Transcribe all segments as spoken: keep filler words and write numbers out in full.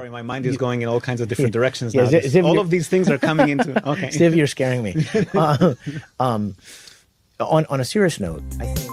Sorry, my mind is going in all kinds of different Yeah. directions Yeah, now. Ziv- This- Ziv, all you're- of these things are coming into... Okay. Ziv, you're scaring me. Uh, um, on on a serious note, I think.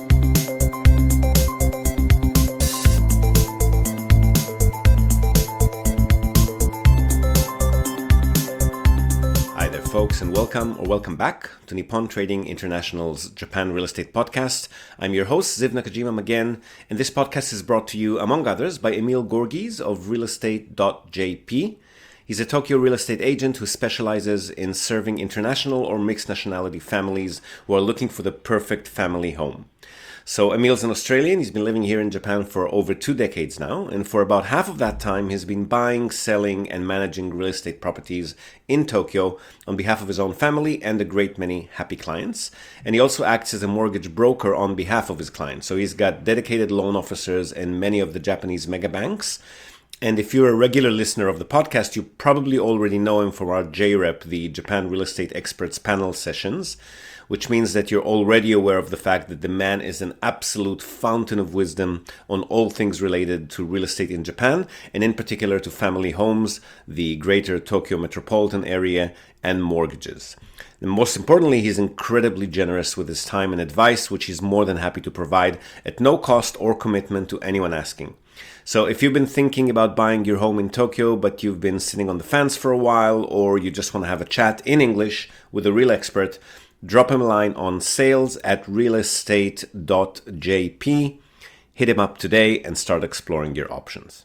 Hi there, folks, and welcome or welcome back to Nippon Trading International's Japan Real Estate Podcast. I'm your host, Ziv Nakajima again, and this podcast is brought to you, among others, by Emil Gorgies of real estate dot j p. He's a Tokyo real estate agent who specializes in serving international or mixed nationality families who are looking for the perfect family home. So Emil's an Australian. He's been living here in Japan for over two decades now, and for about half of that time he's been buying, selling, and managing real estate properties in Tokyo on behalf of his own family and a great many happy clients. And he also acts as a mortgage broker on behalf of his clients. So he's got dedicated loan officers in many of the Japanese mega banks. And if you're a regular listener of the podcast, you probably already know him from our J REP, the Japan Real Estate Experts Panel sessions, which means that you're already aware of the fact that the man is an absolute fountain of wisdom on all things related to real estate in Japan, and in particular to family homes, the greater Tokyo metropolitan area, and mortgages. And most importantly, he's incredibly generous with his time and advice, which he's more than happy to provide at no cost or commitment to anyone asking. So if you've been thinking about buying your home in Tokyo, but you've been sitting on the fence for a while, or you just want to have a chat in English with a real expert, drop him a line on sales at real estate dot j p. Hit him up today and start exploring your options.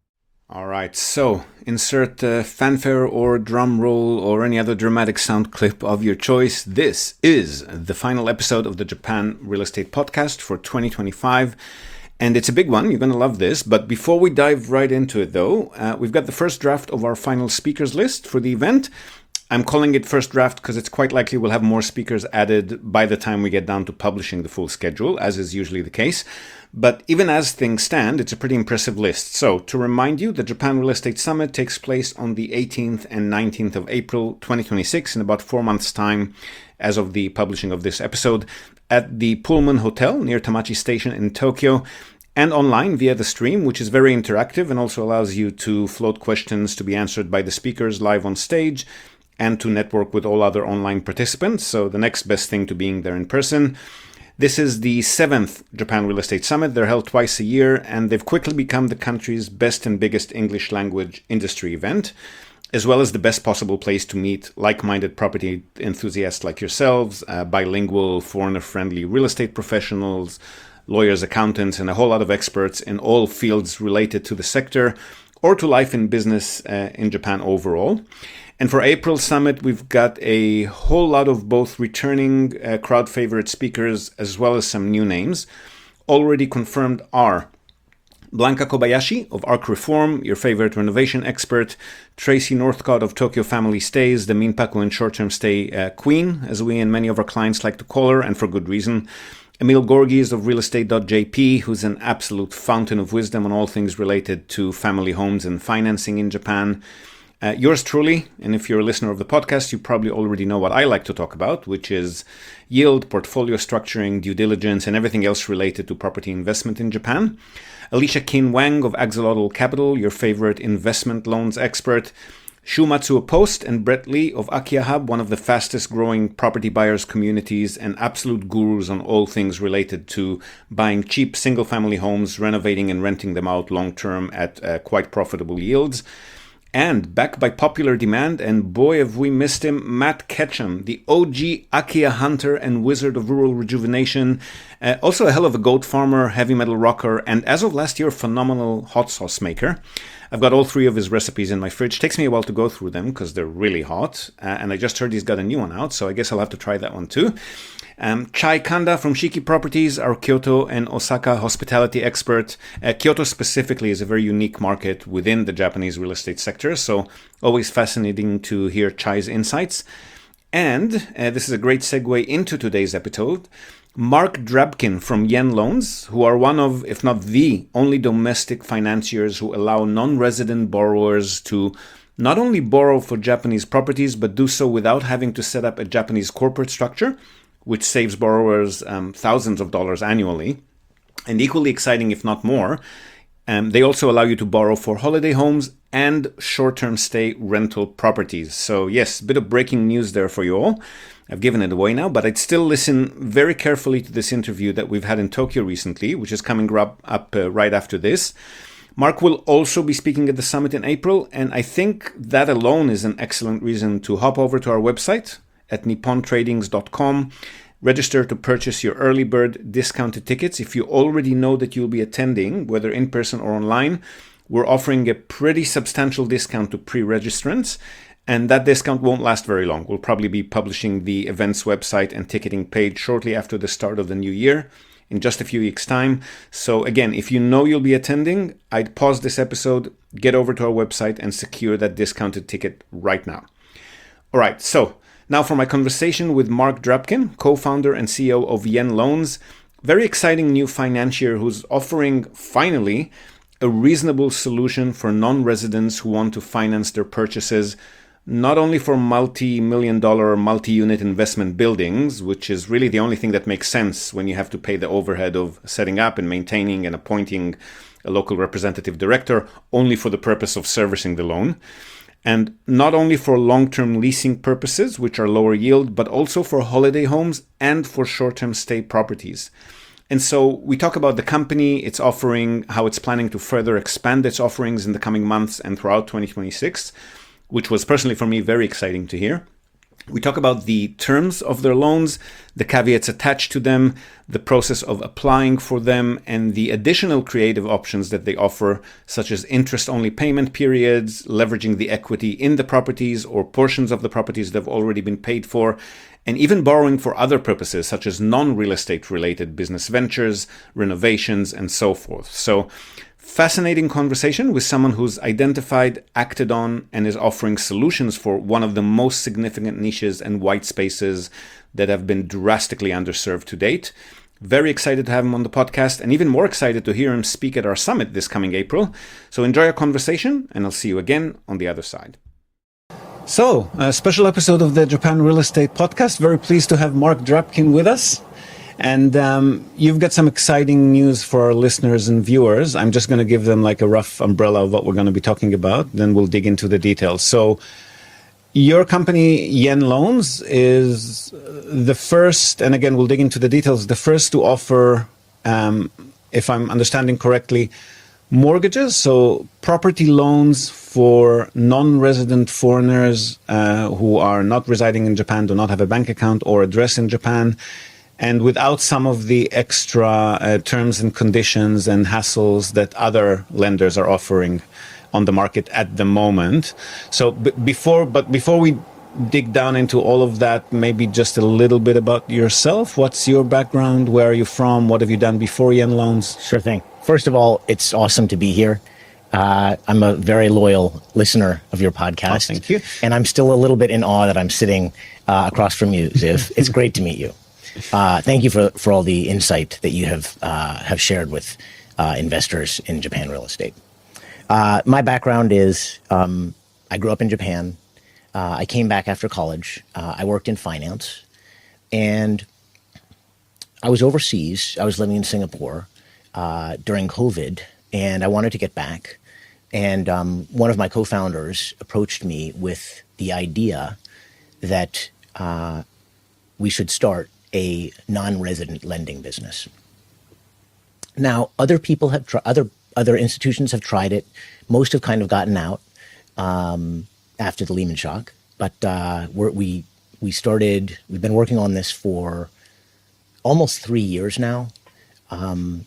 All right, so insert uh, fanfare or drum roll or any other dramatic sound clip of your choice. This is the final episode of the Japan Real Estate Podcast for twenty twenty-five. And it's a big one. You're going to love this. But before we dive right into it, though, uh, we've got the first draft of our final speakers list for the event. I'm calling it first draft because it's quite likely we'll have more speakers added by the time we get down to publishing the full schedule, as is usually the case. But even as things stand, it's a pretty impressive list. So to remind you, the Japan Real Estate Summit takes place on the eighteenth and nineteenth of April twenty twenty-six, in about four months' time as of the publishing of this episode, at the Pullman Hotel near Tamachi Station in Tokyo, and online via the stream, which is very interactive and also allows you to float questions to be answered by the speakers live on stage and to network with all other online participants. So the next best thing to being there in person. This is the seventh Japan Real Estate Summit. They're held twice a year, and they've quickly become the country's best and biggest English language industry event, as well as the best possible place to meet like-minded property enthusiasts like yourselves, uh, bilingual, foreigner-friendly real estate professionals, lawyers, accountants, and a whole lot of experts in all fields related to the sector or to life and business uh, in Japan overall. And for April's summit, we've got a whole lot of both returning uh, crowd favorite speakers as well as some new names. Already confirmed are Blanca Kobayashi of Arc Reform, your favorite renovation expert, Tracy Northcott of Tokyo Family Stays, the Minpaku and short-term stay uh, queen, as we and many of our clients like to call her, and for good reason. Emil Gorgies of real estate dot j p, who's an absolute fountain of wisdom on all things related to family homes and financing in Japan. Uh, yours truly, and if you're a listener of the podcast, you probably already know what I like to talk about, which is yield, portfolio structuring, due diligence, and everything else related to property investment in Japan. Alicia Kin Wang of Axolotl Capital, your favorite investment loans expert. Shu Matsuo Post and Brett Lee of Akia Hub, one of the fastest growing property buyers communities and absolute gurus on all things related to buying cheap single family homes, renovating and renting them out long term at uh, quite profitable yields. And back by popular demand, and boy have we missed him, Matt Ketchum, the O G Akia hunter and wizard of rural rejuvenation, uh, also a hell of a goat farmer, heavy metal rocker, and as of last year, phenomenal hot sauce maker. I've got all three of his recipes in my fridge. Takes me a while to go through them because they're really hot, uh, and I just heard he's got a new one out, so I guess I'll have to try that one too. Um, Chai Kanda from Shiki Properties, our Kyoto and Osaka hospitality expert. Uh, Kyoto specifically is a very unique market within the Japanese real estate sector, so always fascinating to hear Chai's insights. And uh, this is a great segue into today's episode. Mark Drabkin from Yen Loans, who are one of, if not the only domestic financiers who allow non-resident borrowers to not only borrow for Japanese properties, but do so without having to set up a Japanese corporate structure, which saves borrowers um, thousands of dollars annually. And equally exciting, if not more, um, they also allow you to borrow for holiday homes and short-term stay rental properties. So yes, a bit of breaking news there for you all. I've given it away now, but I'd still listen very carefully to this interview that we've had in Tokyo recently, which is coming up, up uh, right after this. Mark will also be speaking at the summit in April, and I think that alone is an excellent reason to hop over to our website at nippon tradings dot com, register to purchase your early bird discounted tickets. If you already know that you'll be attending, whether in person or online, we're offering a pretty substantial discount to pre-registrants, and that discount won't last very long. We'll probably be publishing the events website and ticketing page shortly after the start of the new year, in just a few weeks' time. So again, if you know you'll be attending, I'd pause this episode, get over to our website and secure that discounted ticket right now. All right, so now for my conversation with Mark Drapkin, co-founder and C E O of Yen Loans, very exciting new financier who's offering, finally, a reasonable solution for non-residents who want to finance their purchases, not only for multi-million dollar, multi-unit investment buildings, which is really the only thing that makes sense when you have to pay the overhead of setting up and maintaining and appointing a local representative director only for the purpose of servicing the loan. And not only for long-term leasing purposes, which are lower yield, but also for holiday homes and for short-term stay properties. And so we talk about the company, its offering, how it's planning to further expand its offerings in the coming months and throughout twenty twenty-six, which was personally for me very exciting to hear. We talk about the terms of their loans, the caveats attached to them, the process of applying for them, and the additional creative options that they offer, such as interest-only payment periods, leveraging the equity in the properties or portions of the properties that have already been paid for, and even borrowing for other purposes, such as non-real estate related business ventures, renovations, and so forth. So, fascinating conversation with someone who's identified, acted on, and is offering solutions for one of the most significant niches and white spaces that have been drastically underserved to date. Very excited to have him on the podcast, and even more excited to hear him speak at our summit this coming April. So enjoy our conversation, and I'll see you again on the other side. So, a special episode of the Japan Real Estate Podcast. Very pleased to have Mark Drapkin with us. And um, you've got some exciting news for our listeners and viewers. I'm just going to give them like a rough umbrella of what we're going to be talking about. Then we'll dig into the details. So your company, Yen Loans, is the first, and again, we'll dig into the details, the first to offer, um, if I'm understanding correctly, mortgages, so property loans for non-resident foreigners uh, who are not residing in Japan, do not have a bank account or address in Japan, and without some of the extra uh, terms and conditions and hassles that other lenders are offering on the market at the moment. So b- before, but before we dig down into all of that, maybe just a little bit about yourself. What's your background? Where are you from? What have you done before Yen Loans? Sure thing. First of all, it's awesome to be here. Uh, I'm a very loyal listener of your podcast. Oh, thank you. And I'm still a little bit in awe that I'm sitting uh, across from you, Ziv. It's great to meet you. Uh, thank you for, for all the insight that you have uh, have shared with uh, investors in Japan real estate. Uh, my background is um, I grew up in Japan. Uh, I came back after college. Uh, I worked in finance, and I was overseas. I was living in Singapore uh, during COVID, and I wanted to get back. And um, one of my co-founders approached me with the idea that uh, we should start a non-resident lending business. Now, other people have tried, other other institutions have tried it. Most have kind of gotten out um, after the Lehman shock. But uh, we're, we we started. We've been working on this for almost three years now. Um,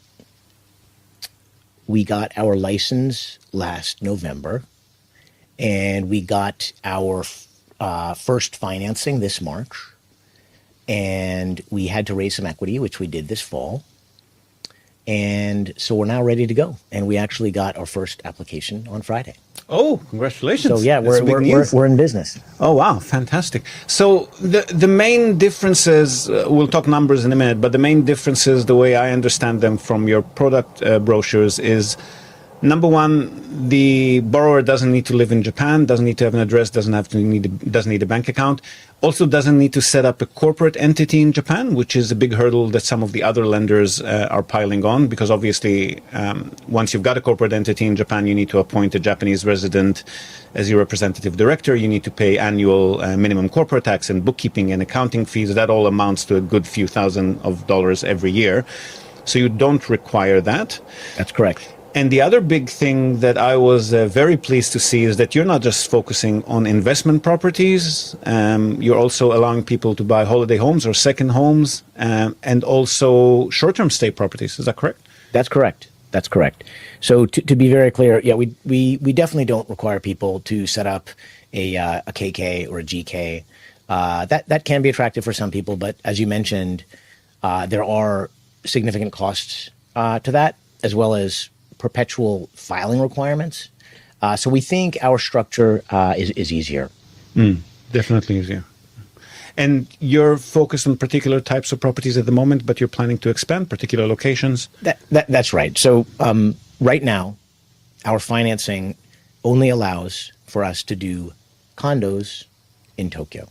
we got our license last November, and we got our uh, first financing this March. And we had to raise some equity, which we did this fall. And so we're now ready to go. And we actually got our first application on Friday. Oh, congratulations. So yeah, That's we're, big we're, we're, news. we're in business. Oh, wow. Fantastic. So the, the main differences, uh, we'll talk numbers in a minute, but the main differences, the way I understand them from your product uh, brochures is Number one, the borrower doesn't need to live in Japan, doesn't need to have an address, doesn't have to need a, doesn't need a bank account. Also, doesn't need to set up a corporate entity in Japan, which is a big hurdle that some of the other lenders uh, are piling on. Because obviously, um, once you've got a corporate entity in Japan, you need to appoint a Japanese resident as your representative director. You need to pay annual uh, minimum corporate tax and bookkeeping and accounting fees. That all amounts to a good few thousand of dollars every year. So you don't require that. That's correct. And the other big thing that I was uh, very pleased to see is that you're not just focusing on investment properties. Um, you're also allowing people to buy holiday homes or second homes, um, and also short-term stay properties. Is that correct? That's correct. That's correct. So to, to be very clear, yeah, we, we, we definitely don't require people to set up a, uh, a K K or a G K. Uh, that, that can be attractive for some people, but as you mentioned, uh, there are significant costs uh, to that, as well as perpetual filing requirements. Uh, so we think our structure uh, is, is easier. Mm, definitely easier. And you're focused on particular types of properties at the moment, but you're planning to expand particular locations? That, that, that's right. So um, right now, our financing only allows for us to do condos in Tokyo.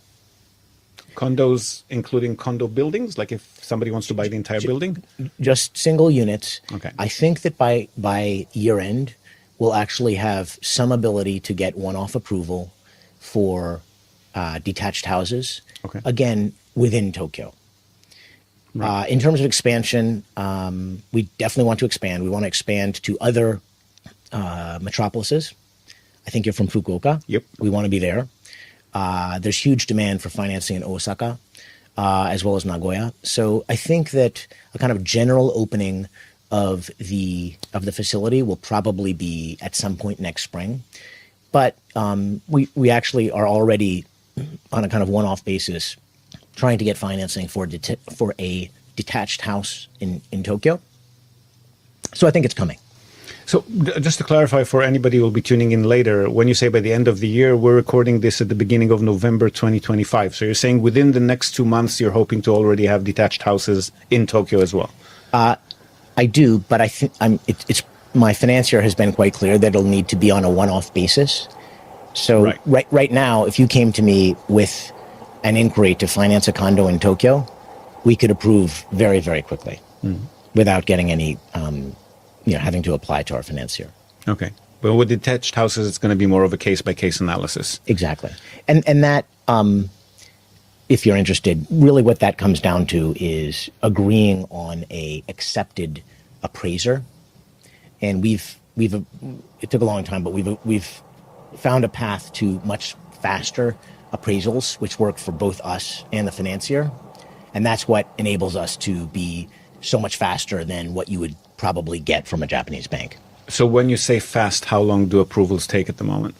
Condos, including condo buildings? Like if somebody wants to buy the entire building? Just single units. Okay. I think that by by year end, we'll actually have some ability to get one-off approval for uh, detached houses. Okay. Again, within Tokyo. Right. Uh, in terms of expansion, um, we definitely want to expand. We want to expand to other uh, metropolises. I think you're from Fukuoka. Yep. We want to be there. Uh, there's huge demand for financing in Osaka, uh, as well as Nagoya. So I think that a kind of general opening of the of the facility will probably be at some point next spring. But um, we we actually are already on a kind of one-off basis trying to get financing for det- for a detached house in, in Tokyo. So I think it's coming. So d- just to clarify for anybody who will be tuning in later, when you say by the end of the year, we're recording this at the beginning of November twenty twenty-five. So you're saying within the next two months, you're hoping to already have detached houses in Tokyo as well? Uh, I do, but I think I'm. It, it's my financier has been quite clear that it'll need to be on a one-off basis. So right. right right now, if you came to me with an inquiry to finance a condo in Tokyo, we could approve very very quickly mm. without getting any. Um, you know, having to apply to our financier. Okay. But with detached houses, it's going to be more of a case-by-case analysis. Exactly. And and that, um, if you're interested, really what that comes down to is agreeing on a accepted appraiser. And we've, we've it took a long time, but we've, we've found a path to much faster appraisals, which work for both us and the financier. And that's what enables us to be so much faster than what you would probably get from a Japanese bank. So when you say fast, how long do approvals take at the moment?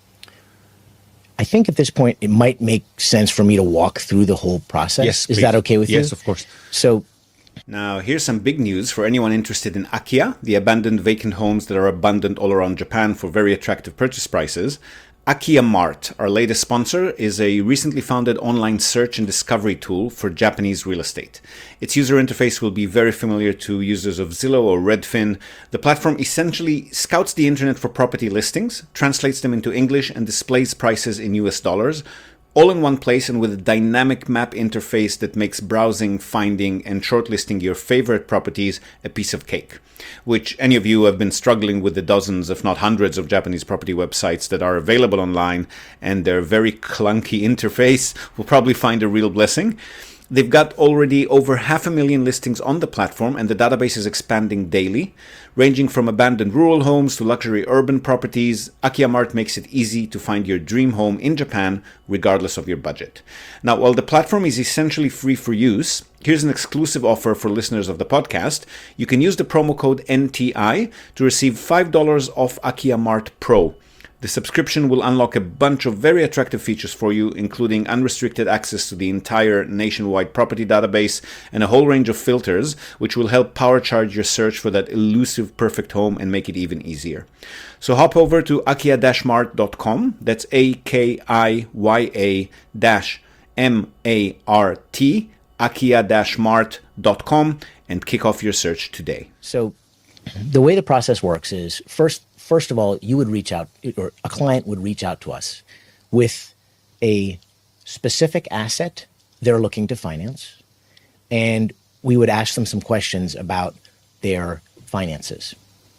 I think at this point, it might make sense for me to walk through the whole process. Yes, Is please. that okay with you? Yes, of course. So now, here's some big news for anyone interested in Akiya, the abandoned vacant homes that are abundant all around Japan for very attractive purchase prices. Akiya Mart, our latest sponsor, is a recently founded online search and discovery tool for Japanese real estate. Its user interface will be very familiar to users of Zillow or Redfin. The platform essentially scouts the internet for property listings, translates them into English, and displays prices in U S dollars, all in one place and with a dynamic map interface that makes browsing, finding, and shortlisting your favorite properties a piece of cake. Which any of you who have been struggling with the dozens, if not hundreds, of Japanese property websites that are available online and their very clunky interface will probably find a real blessing. They've got already over half a million listings on the platform, and the database is expanding daily. Ranging from abandoned rural homes to luxury urban properties, Akiya Mart makes it easy to find your dream home in Japan, regardless of your budget. Now, while the platform is essentially free for use, here's an exclusive offer for listeners of the podcast. You can use the promo code N T I to receive five dollars off Akiya Mart Pro. The subscription will unlock a bunch of very attractive features for you, including unrestricted access to the entire nationwide property database and a whole range of filters, which will help power charge your search for that elusive perfect home and make it even easier. So hop over to akiya dash mart dot com. That's A K I Y A dash M A R T, akiya dash mart dot com, and kick off your search today. So the way the process works is first, first of all, you would reach out, or a client would reach out to us with a specific asset they're looking to finance, and we would ask them some questions about their finances.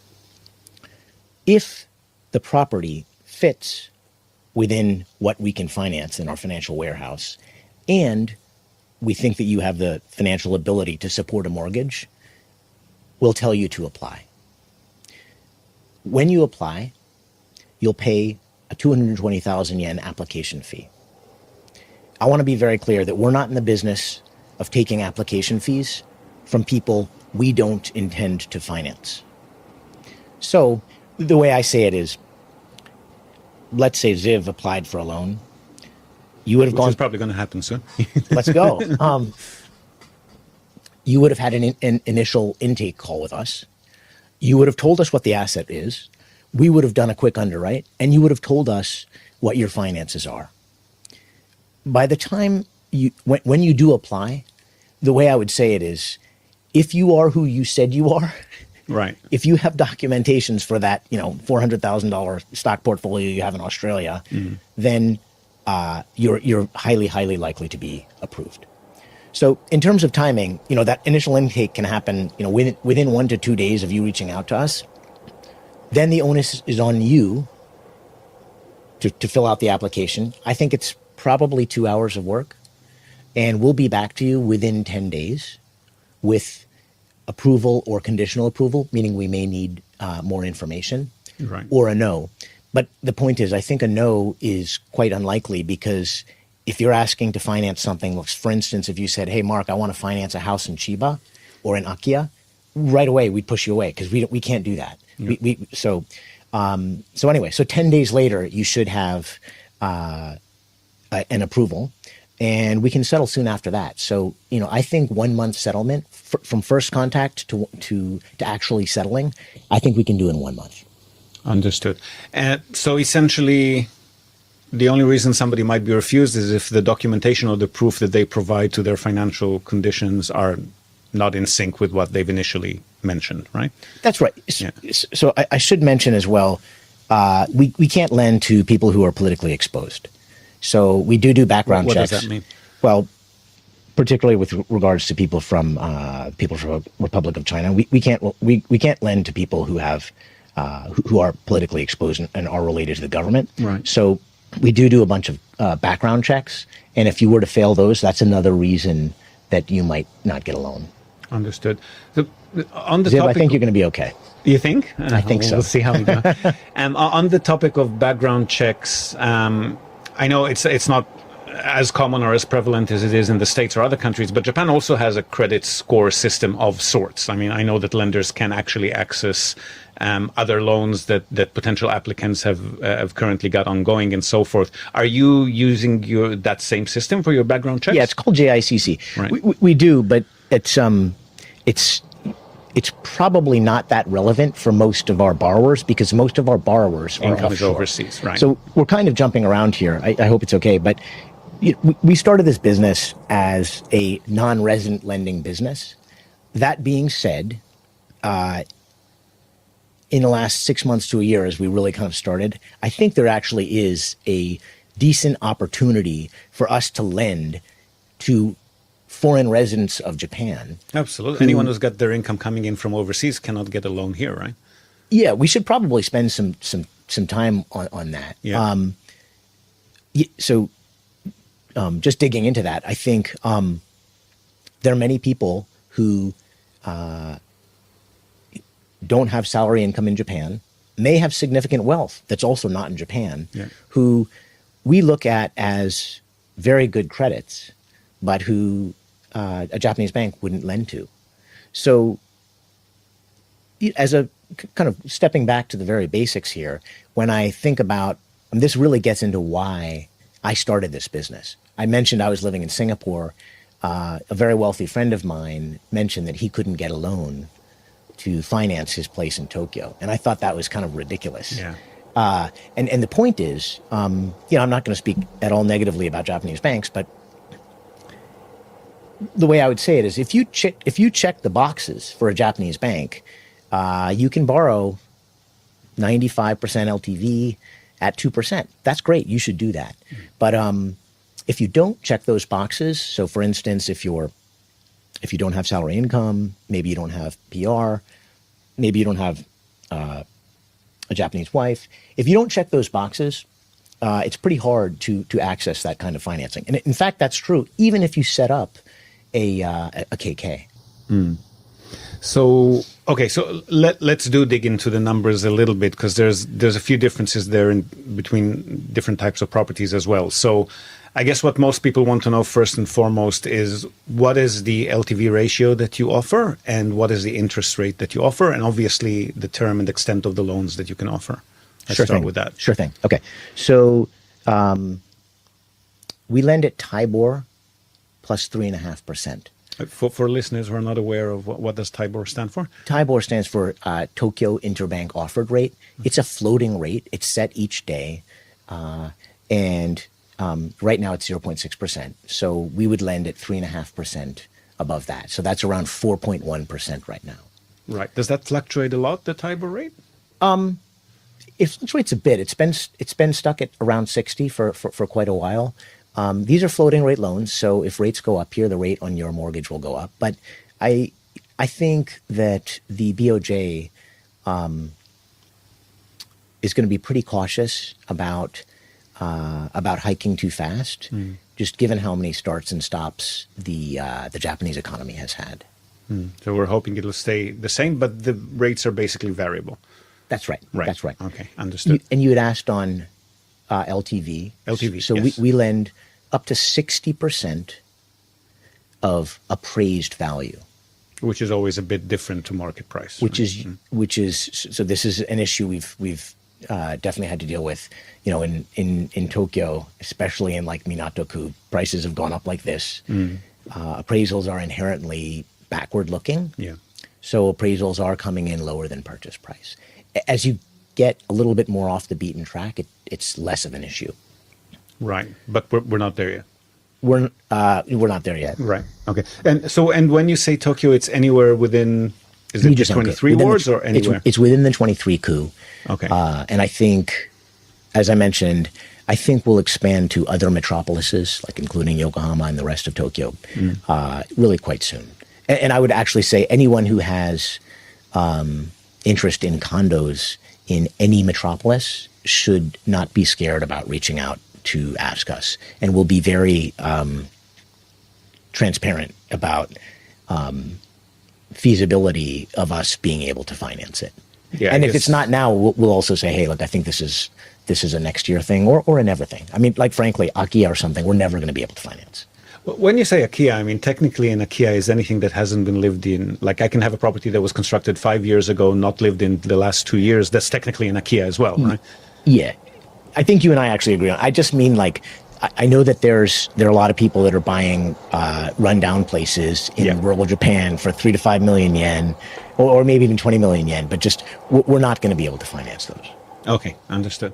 If the property fits within what we can finance in our financial warehouse, and we think that you have the financial ability to support a mortgage, we'll tell you to apply. When you apply, you'll pay a two hundred twenty thousand yen application fee. I want to be very clear that we're not in the business of taking application fees from people we don't intend to finance. So the way I say it is, let's say Ziv applied for a loan. You would have Which gone. is probably going to happen soon. Let's go. Um, you would have had an, an initial intake call with us. You would have told us what the asset is. We would have done a quick underwrite, and you would have told us what your finances are. By the time you, when, when you do apply, the way I would say it is, if you are who you said you are, Right. if you have documentations for that, you know, four hundred thousand dollars stock portfolio you have in Australia, mm-hmm. then uh, you're you're highly, highly likely to be approved. So in terms of timing, you know, that initial intake can happen, you know, within, within one to two days of you reaching out to us. Then the onus is on you to, to fill out the application. I think it's probably two hours of work, and we'll be back to you within ten days with approval or conditional approval, meaning we may need uh, more information, Right. or a no. But the point is, I think a no is quite unlikely, because if you're asking to finance something, for instance, if you said, hey, Mark, I want to finance a house in Chiba or in Akiya, right away we'd push you away, because we, we can't do that. Yep. We, we, so, um, so anyway, so ten days later, you should have uh, a, an approval, and we can settle soon after that. So, you know, I think one month settlement f- from first contact to, to, to actually settling, I think we can do in one month. Understood. And so essentially, the only reason somebody might be refused is if the documentation or the proof that they provide to their financial conditions are not in sync with what they've initially mentioned, right? That's right. Yeah. So I, I should mention as well, uh, we, we can't lend to people who are politically exposed. So we do do background what checks. What does that mean? Well, particularly with regards to people from uh, people from the Republic of China, we, we can't we, we can't lend to people who have uh, who, who are politically exposed and, and are related to the government. Right. So we do do a bunch of uh, background checks, and if you were to fail those, that's another reason that you might not get a loan. Understood. So on the Ziv, topic, I think you're going to be okay. You think? I think we'll so. We'll see how we go. um, on the topic of background checks, um, I know it's it's not as common or as prevalent as it is in the States or other countries, but Japan also has a credit score system of sorts. I mean, I know that lenders can actually access um, other loans that, that potential applicants have uh, have currently got ongoing and so forth. Are you using your that same system for your background checks? Yeah, it's called J I C C. Right. We, we, we do, but it's um, it's it's probably not that relevant for most of our borrowers, because most of our borrowers are Income is offshore. overseas, right? So we're kind of jumping around here. I, I hope it's okay, but you know, we, we started this business as a non-resident lending business. That being said, uh, in the last six months to a year, as we really kind of started, I think there actually is a decent opportunity for us to lend to foreign residents of Japan. Absolutely. Anyone who's got their income coming in from overseas cannot get a loan here, right? Yeah, we should probably spend some some some time on, on that. Yeah. Um, y- so um, just digging into that, I think um, there are many people who uh, don't have salary income in Japan, may have significant wealth that's also not in Japan, Yeah. who we look at as very good credits, but who uh, a Japanese bank wouldn't lend to. So as a k- kind of stepping back to the very basics here, when I think about, and this really gets into why I started this business. I mentioned I was living in Singapore. Uh, a very wealthy friend of mine mentioned that he couldn't get a loan to finance his place in Tokyo. And I thought that was kind of ridiculous. Yeah. Uh, and, and the point is, um, you know, I'm not going to speak at all negatively about Japanese banks, but the way I would say it is, if you check if you check the boxes for a Japanese bank, uh, you can borrow ninety-five percent L T V at two percent. That's great. You should do that. Mm. But um, if you don't check those boxes, so for instance, if you're if you don't have salary income, maybe you don't have P R, maybe you don't have uh, a Japanese wife. If you don't check those boxes, uh, it's pretty hard to to access that kind of financing. And in fact, that's true even if you set up a uh, a K K. Mm. So okay, so let let's do dig into the numbers a little bit, because there's there's a few differences there in between different types of properties as well. So I guess what most people want to know first and foremost is what is the L T V ratio that you offer, and what is the interest rate that you offer, and obviously the term and extent of the loans that you can offer. Let's sure start thing. with that. Sure thing. Okay, so um, we lend at TIBOR plus three and a half percent. For, for listeners who are not aware of what, what does TIBOR stand for? TIBOR stands for uh, Tokyo Interbank Offered Rate. It's a floating rate. It's set each day. Uh, and um, right now it's zero point six percent. So we would lend at three point five percent above that. So that's around four point one percent right now. Right. Does that fluctuate a lot, the TIBOR rate? Um, it fluctuates a bit. It's been it's been stuck at around sixty for, for, for quite a while. Um, these are floating rate loans, so if rates go up here, the rate on your mortgage will go up. But I, I think that the B O J um, is going to be pretty cautious about uh, about hiking too fast, mm. just given how many starts and stops the uh, the Japanese economy has had. Mm. So we're hoping it'll stay the same, but the rates are basically variable. That's right. Right. That's right. Okay, understood. You, and you had asked on uh, L T V. L T V. So yes. we, we lend up to sixty percent of appraised value, which is always a bit different to market price. Which right? is mm. which is so. This is an issue we've we've uh, definitely had to deal with. You know, in in in Tokyo, especially in like Minato-ku, prices have gone up like this. Mm. Uh, appraisals are inherently backward looking. Yeah. So appraisals are coming in lower than purchase price. As you get a little bit more off the beaten track, it, it's less of an issue. Right, but we're, we're not there yet. We're uh, we're not there yet. Right. Okay. And so, and when you say Tokyo, it's anywhere within. Is it just twenty-three wards or anywhere? It's, it's within the twenty-three ku. Okay. Uh, and I think, as I mentioned, I think we'll expand to other metropolises, like including Yokohama and the rest of Tokyo, mm. uh, really quite soon. And, and I would actually say anyone who has um, interest in condos in any metropolis should not be scared about reaching out to ask us, and we'll be very um, transparent about um, feasibility of us being able to finance it. Yeah, and I if guess. It's not now, we'll, we'll also say, hey, look, I think this is this is a next year thing, or or a never thing. I mean, like frankly, Akia or something, we're never going to be able to finance. When you say Akia, I mean, technically an Akia is anything that hasn't been lived in. Like I can have a property that was constructed five years ago, not lived in the last two years. That's technically an Akia as well, right? Yeah. I think you and I actually agree on. I just mean like, I, I know that there's there are a lot of people that are buying uh, rundown places in yeah. rural Japan for three to five million yen, or, or maybe even twenty million yen. But just we're not going to be able to finance those. Okay, understood.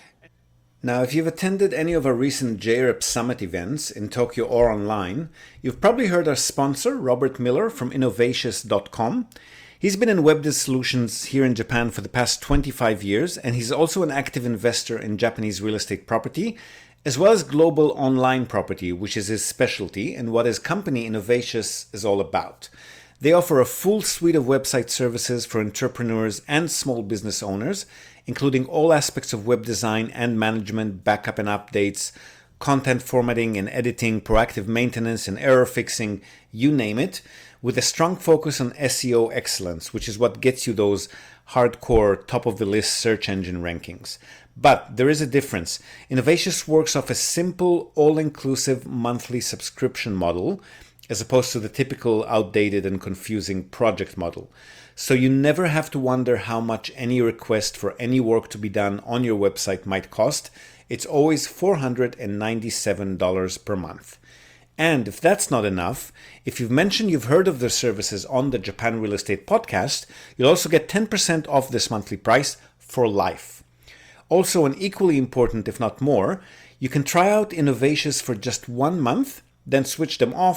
Now, if you've attended any of our recent J R E P Summit events in Tokyo or online, you've probably heard our sponsor, Robert Miller from Innovatius dot com. He's been in web solutions here in Japan for the past twenty-five years, and he's also an active investor in Japanese real estate property, as well as global online property, which is his specialty and what his company Innovatius is all about. They offer a full suite of website services for entrepreneurs and small business owners, including all aspects of web design and management, backup and updates, content formatting and editing, proactive maintenance and error fixing, you name it, with a strong focus on S E O excellence, which is what gets you those hardcore top-of-the-list search engine rankings. But there is a difference. Innovatius works off a simple, all-inclusive monthly subscription model, as opposed to the typical outdated and confusing project model. So you never have to wonder how much any request for any work to be done on your website might cost. It's always four hundred ninety-seven dollars per month. And if that's not enough, if you've mentioned you've heard of their services on the Japan Real Estate Podcast, you'll also get ten percent off this monthly price for life. Also, and equally important, if not more, you can try out Innovatius for just one month, then switch them off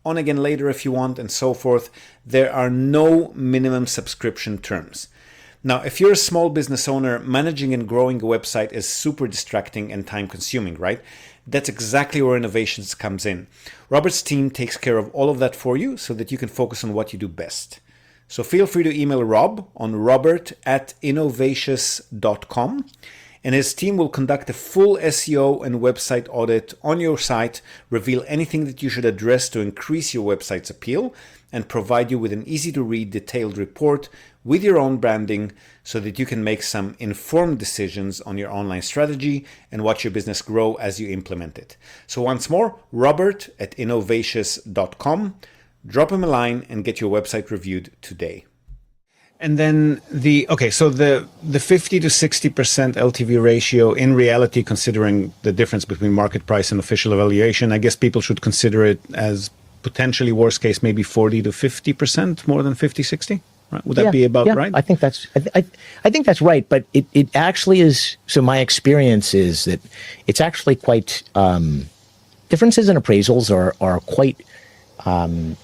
on again later if you want, and so forth. There are no minimum subscription terms. Now, if you're a small business owner, managing and growing a website is super distracting and time consuming, right? That's exactly where Innovations comes in. Robert's team takes care of all of that for you so that you can focus on what you do best. So feel free to email Rob on robert at innovations dot com, and his team will conduct a full S E O and website audit on your site, reveal anything that you should address to increase your website's appeal, and provide you with an easy-to-read, detailed report with your own branding so that you can make some informed decisions on your online strategy and watch your business grow as you implement it. So once more, Robert at innovations dot com. Drop him a line and get your website reviewed today. And then the, okay, so the, the fifty to sixty percent L T V ratio, in reality, considering the difference between market price and official evaluation, I guess people should consider it as potentially worst case, maybe forty to fifty percent, more than fifty, sixty? Right? Would that yeah, be about yeah, right? I think that's, I, th- I, I think that's right. But it, it actually is, so my experience is that it's actually quite, um, differences in appraisals are, are quite, um,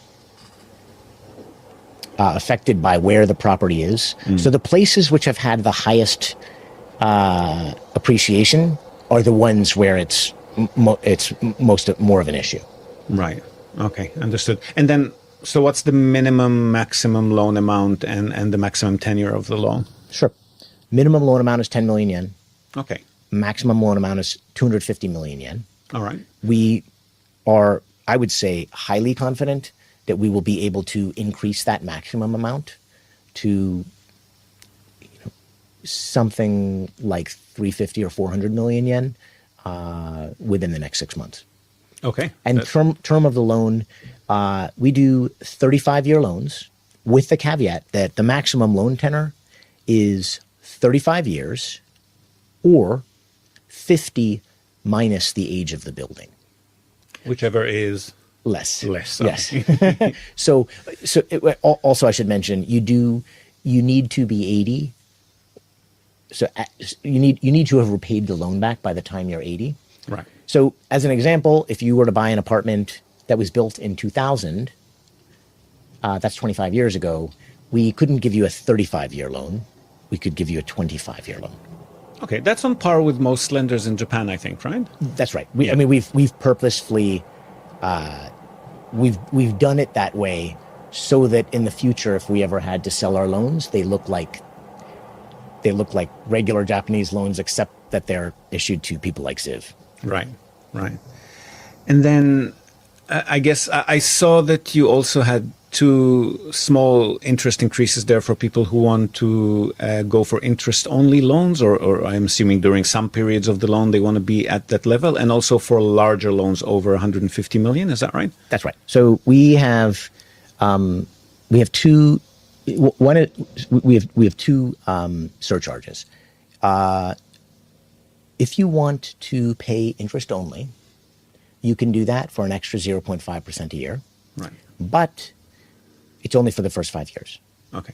Uh, affected by where the property is. Mm. So the places which have had the highest uh, appreciation are the ones where it's mo- it's most more of an issue. Right. Okay. Understood. And then, so what's the minimum, maximum loan amount and, and the maximum tenure of the loan? Sure. Minimum loan amount is ten million yen. Okay. Maximum loan amount is two hundred fifty million yen. All right. We are, I would say, highly confident that we will be able to increase that maximum amount to, you know, something like three hundred fifty or four hundred million yen uh, within the next six months. Okay. And That's... term term of the loan, uh, we do thirty-five year loans with the caveat that the maximum loan tenor is thirty-five years or fifty minus the age of the building. Whichever is... Less. Less. Yes. so, so it, also I should mention, you do, you need to be eighty. So you need, you need to have repaid the loan back by the time you're eighty. Right. So as an example, if you were to buy an apartment that was built in two thousand, uh, that's twenty-five years ago, we couldn't give you a thirty-five year loan. We could give you a twenty-five year loan. Okay. That's on par with most lenders in Japan, I think, right? That's right. We, yeah. I mean, we've, we've purposefully, Uh, we've we've done it that way so that in the future, if we ever had to sell our loans, they look like they look like regular Japanese loans, except that they're issued to people like Ziv. Right, right. And then uh, I guess I, I saw that you also had two small interest increases there for people who want to uh, go for interest-only loans, or, or I'm assuming during some periods of the loan they want to be at that level, and also for larger loans over one hundred fifty million. Is that right? That's right. So we have um, we have two one we have we have two um, surcharges. Uh, if you want to pay interest only, you can do that for an extra zero point five percent a year. Right. But it's only for the first five years. Okay.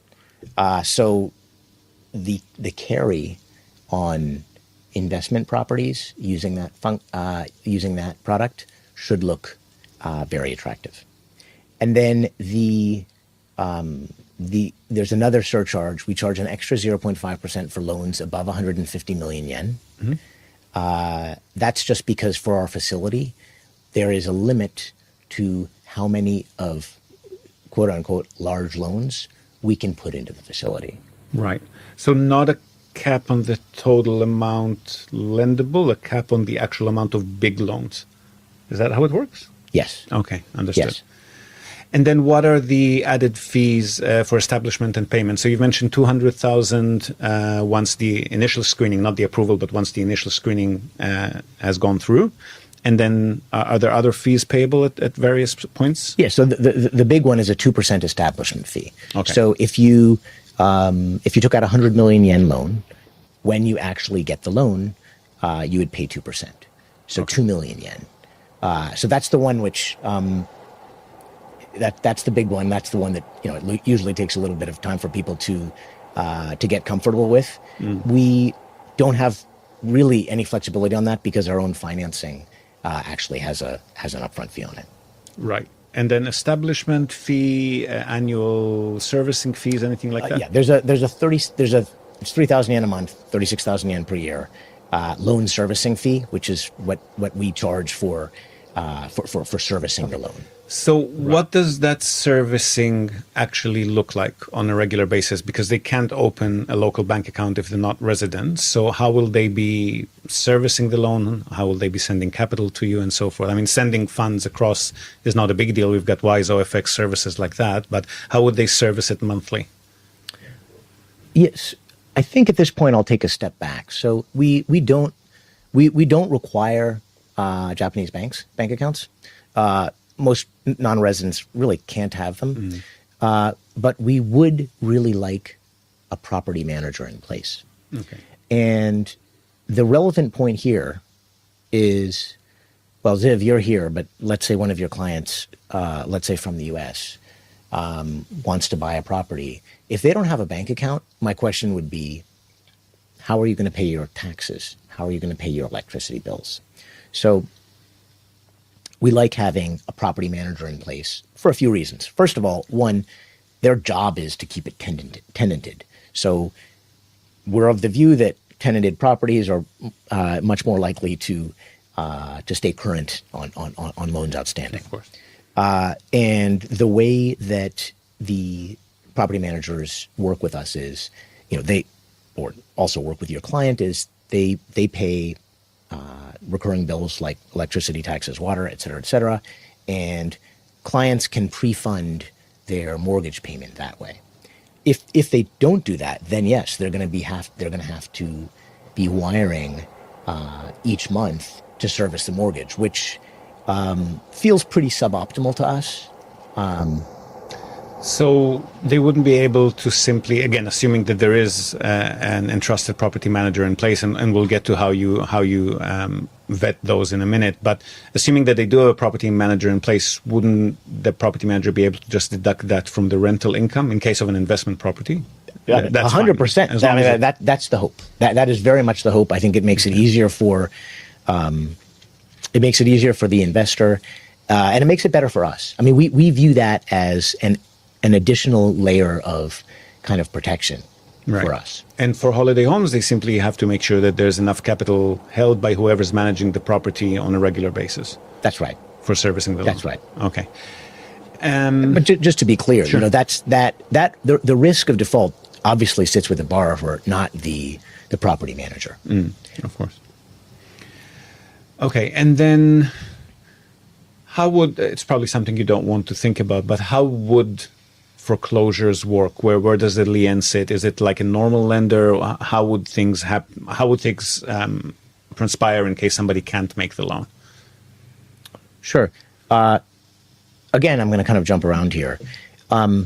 Uh, so the the carry on investment properties using that fun, uh, using that product should look uh, very attractive. And then the um, the there's another surcharge. We charge an extra zero point five percent for loans above one hundred fifty million yen. Mm-hmm. Uh, that's just because for our facility, there is a limit to how many of quote unquote large loans we can put into the facility. Right. So not a cap on the total amount lendable, a cap on the actual amount of big loans. Is that how it works? Yes. Okay, understood. Yes. And then what are the added fees uh, for establishment and payment? So you mentioned two hundred thousand uh, once the initial screening, not the approval, but once the initial screening uh, has gone through. And then uh, are there other fees payable at, at various points? Yeah, so the, the, the big one is a two percent establishment fee. Okay. So if you um, if you took out a one hundred million yen loan, when you actually get the loan, uh, you would pay two percent. So Okay. two million yen. Uh, so that's the one which, um, that that's the big one. That's the one that, you know, it usually takes a little bit of time for people to uh, to get comfortable with. Mm. We don't have really any flexibility on that because our own financing Uh, actually has a has an upfront fee on it. Right. And then establishment fee, uh, annual servicing fees, anything like Uh, that? yeah, there's a there's a thirty there's a it's three thousand yen a month, thirty six thousand yen per year, uh, loan servicing fee, which is what what we charge for uh, for, for for servicing the loan. So what does that servicing actually look like on a regular basis? Because they can't open a local bank account if they're not residents. So how will they be servicing the loan? How will they be sending capital to you and so forth? I mean, sending funds across is not a big deal. We've got Wise O F X services like that. But how would they service it monthly? Yes, I think at this point I'll take a step back. So we we don't we we don't require uh, Japanese banks bank accounts. Uh, most non-residents really can't have them, mm. uh, but we would really like a property manager in place. Okay. And the relevant point here is, well, Ziv, you're here, but let's say one of your clients, uh, let's say from the U S, um, wants to buy a property. If they don't have a bank account, my question would be, how are you going to pay your taxes? How are you going to pay your electricity bills? So we like having a property manager in place for a few reasons. First of all, one, their job is to keep it tenanted. tenanted. So we're of the view that tenanted properties are uh, much more likely to uh, to stay current on, on, on loans outstanding. Of course. Uh, and the way that the property managers work with us is, you know, they, or also work with your client is they they pay Uh, recurring bills like electricity, taxes, water, et cetera, et cetera. And clients can pre-fund their mortgage payment that way. If if they don't do that, then yes, they're going to be have they're going to have to be wiring uh, each month to service the mortgage, which um, feels pretty suboptimal to us. Um, So they wouldn't be able to simply, again, assuming that there is uh, an entrusted property manager in place, and, and we'll get to how you how you um, vet those in a minute. But assuming that they do have a property manager in place, wouldn't the property manager be able to just deduct that from the rental income in case of an investment property? Yeah, That's a hundred percent. fine, as I long mean, as it- that that's the hope. That that is very much the hope. I think it makes it easier for, um, it makes it easier for the investor, uh, and it makes it better for us. I mean, we we view that as an an additional layer of kind of protection Right. for us. And for holiday homes, they simply have to make sure that there's enough capital held by whoever's managing the property on a regular basis That's right. for servicing the loan. That's right. Okay. Um, But ju- just to be clear, Sure. you know, that's that that the the risk of default obviously sits with the borrower, not the the property manager. Mm, of course. Okay, and then how would, it's probably something you don't want to think about, but how would foreclosures work? Where where does the lien sit? Is it like a normal lender? How would things happen? How would things um, transpire in case somebody can't make the loan? Sure. Uh, again, I'm going to kind of jump around here. Um,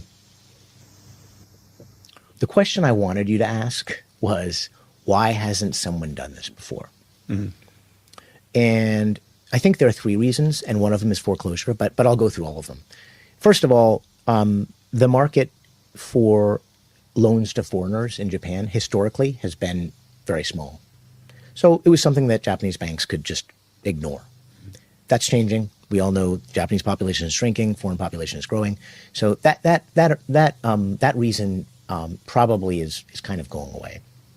the question I wanted you to ask was, why hasn't someone done this before? Mm-hmm. And I think there are three reasons, and one of them is foreclosure, but but I'll go through all of them. First of all, um, the market for loans to foreigners in Japan historically has been very small. So it was something that Japanese banks could just ignore. That's changing. We all know the Japanese population is shrinking, foreign population is growing. So that that that that um, that reason um, probably is is kind of going away.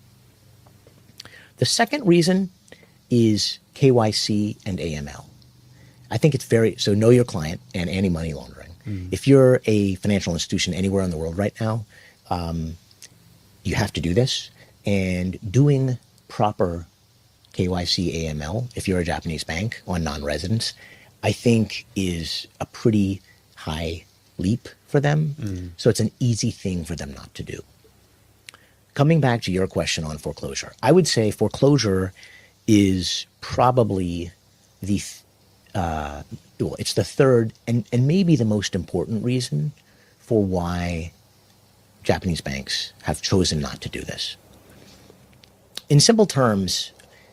The second reason is K Y C and A M L. I think it's very, so know your client and anti-money laundering. Mm. If you're a financial institution anywhere in the world right now, um, you have to do this. And doing proper K Y C A M L, if you're a Japanese bank on non-residents, I think is a pretty high leap for them. Mm. So it's an easy thing for them not to do. Coming back to your question on foreclosure, I would say foreclosure is probably the, uh, well, it's the third and, and maybe the most important reason for why Japanese banks have chosen not to do this. In simple terms,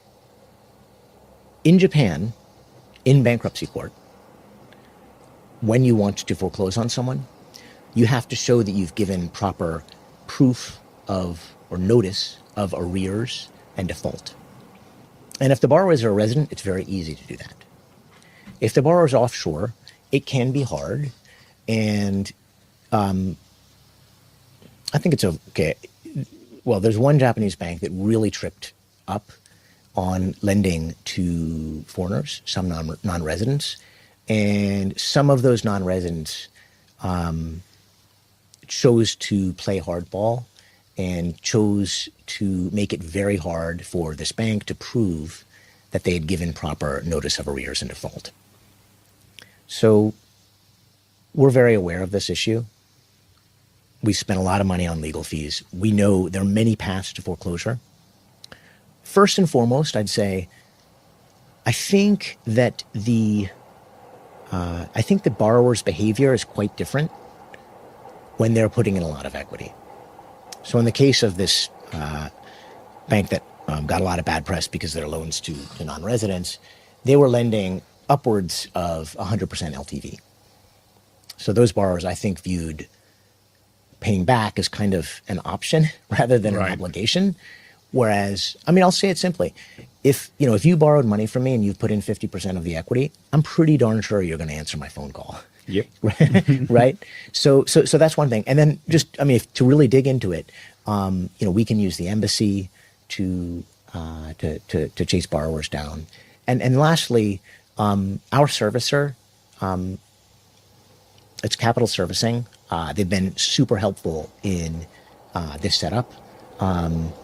in Japan, in bankruptcy court, when you want to foreclose on someone, you have to show that you've given proper proof of or notice of arrears and default. And if the borrower is a resident, it's very easy to do that. If the borrower is offshore it can be hard, and um, I think it's okay. Well, there's one Japanese bank that really tripped up on lending to foreigners, some non, non-residents, and some of those non-residents um, chose to play hardball and chose to make it very hard for this bank to prove that they had given proper notice of arrears and default. So we're very aware of this issue. We spent a lot of money on legal fees. We know there are many paths to foreclosure. First and foremost, I'd say, I think that the uh, I think the borrower's behavior is quite different when they're putting in a lot of equity. So in the case of this uh, bank that um, got a lot of bad press because of their loans to, to non-residents, they were lending upwards of one hundred percent L T V. So those borrowers, I think, viewed paying back as kind of an option rather than Right. an obligation. Whereas, I mean, I'll say it simply. If, you know, if you borrowed money from me and you've put in fifty percent of the equity, I'm pretty darn sure you're going to answer my phone call. Yep. Right? So, so, so that's one thing. And then just, I mean, if, to really dig into it, um, you know, we can use the embassy to, uh, to, to, to chase borrowers down. And, and lastly, um, our servicer, um, it's Capital Servicing. Uh, they've been super helpful in uh, this setup. Um,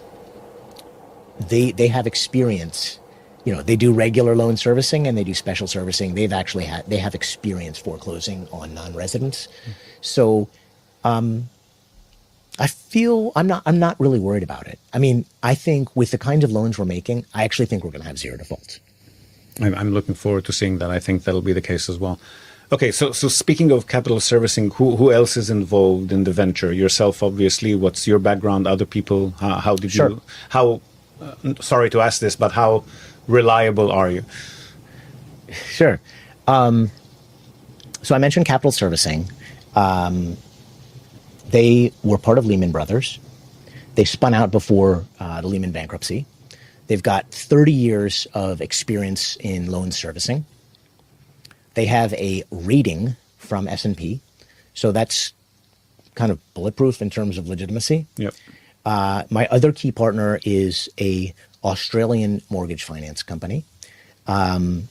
they they have experience. You know, they do regular loan servicing and they do special servicing. They've actually had they have experience foreclosing on non-residents. So, um, I feel I'm not I'm not really worried about it. I mean, I think with the kind of loans we're making, I actually think we're going to have zero defaults. I'm I'm looking forward to seeing that. I think that'll be the case as well. Okay, so so speaking of capital servicing, who who else is involved in the venture? Yourself, obviously. What's your background? Other people? How, how did Sure. you? How? Uh, sorry to ask this, but how reliable are you? Sure. Um, so I mentioned Capital Servicing. Um, they were part of Lehman Brothers. They spun out before uh, the Lehman bankruptcy. They've got thirty years of experience in loan servicing. They have a rating from S and P, so that's kind of bulletproof in terms of legitimacy. Yep. Uh, my other key partner is a Australian mortgage finance company. Um,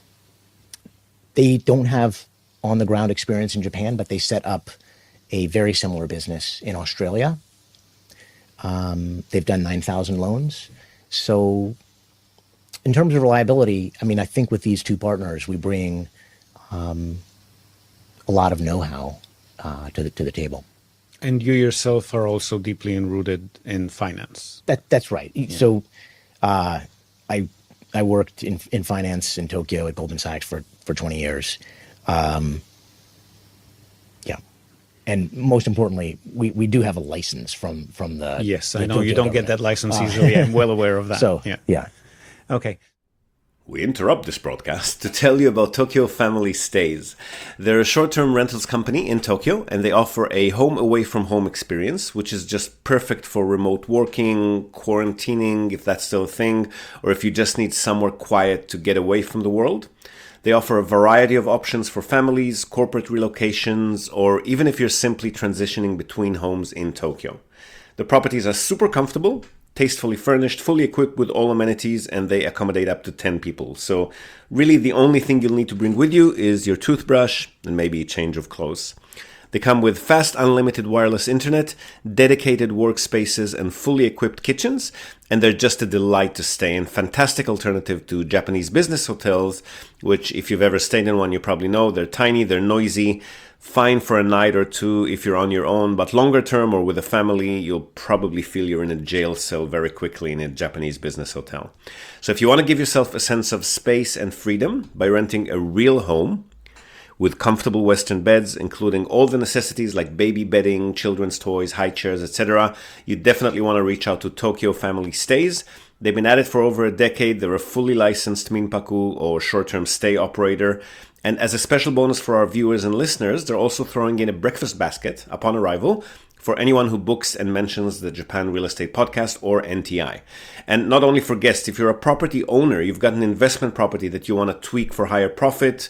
they don't have on-the-ground experience in Japan, but they set up a very similar business in Australia. Um, they've done nine thousand loans. So in terms of reliability, I mean, I think with these two partners, we bring um, a lot of know-how uh, to the to the table. And you yourself are also deeply enrooted in finance. That that's right. So, uh, I I worked in in finance in Tokyo at Goldman Sachs for for twenty years. Um, yeah, and most importantly, we, we do have a license from from the. Yes, the I know Tokyo you don't get government. that license Uh, easily. I'm well aware of that. So yeah. yeah. Okay. We interrupt this broadcast to tell you about Tokyo Family Stays. They're a short-term rentals company in Tokyo, and they offer a home away from home experience, which is just perfect for remote working, quarantining, if that's still a thing, or if you just need somewhere quiet to get away from the world. They offer a variety of options for families, corporate relocations, or even if you're simply transitioning between homes in Tokyo. The properties are super comfortable, tastefully furnished, fully equipped with all amenities, and they accommodate up to ten people. So really the only thing you'll need to bring with you is your toothbrush and maybe a change of clothes. They come with fast unlimited wireless internet, dedicated workspaces, and fully equipped kitchens, and they're just a delight to stay in. Fantastic alternative to Japanese business hotels, which if you've ever stayed in one, you probably know they're tiny, they're noisy, fine for a night or two if you're on your own, but longer term or with a family, you'll probably feel you're in a jail cell very quickly in a Japanese business hotel. So if you want to give yourself a sense of space and freedom by renting a real home with comfortable Western beds, including all the necessities like baby bedding, children's toys, high chairs, et cetera, you definitely want to reach out to Tokyo Family Stays. They've been at it for over a decade. They're a fully licensed Minpaku or short-term stay operator. And as a special bonus for our viewers and listeners, they're also throwing in a breakfast basket upon arrival for anyone who books and mentions the Japan Real Estate Podcast or N T I. And not only for guests, if you're a property owner, you've got an investment property that you want to tweak for higher profit,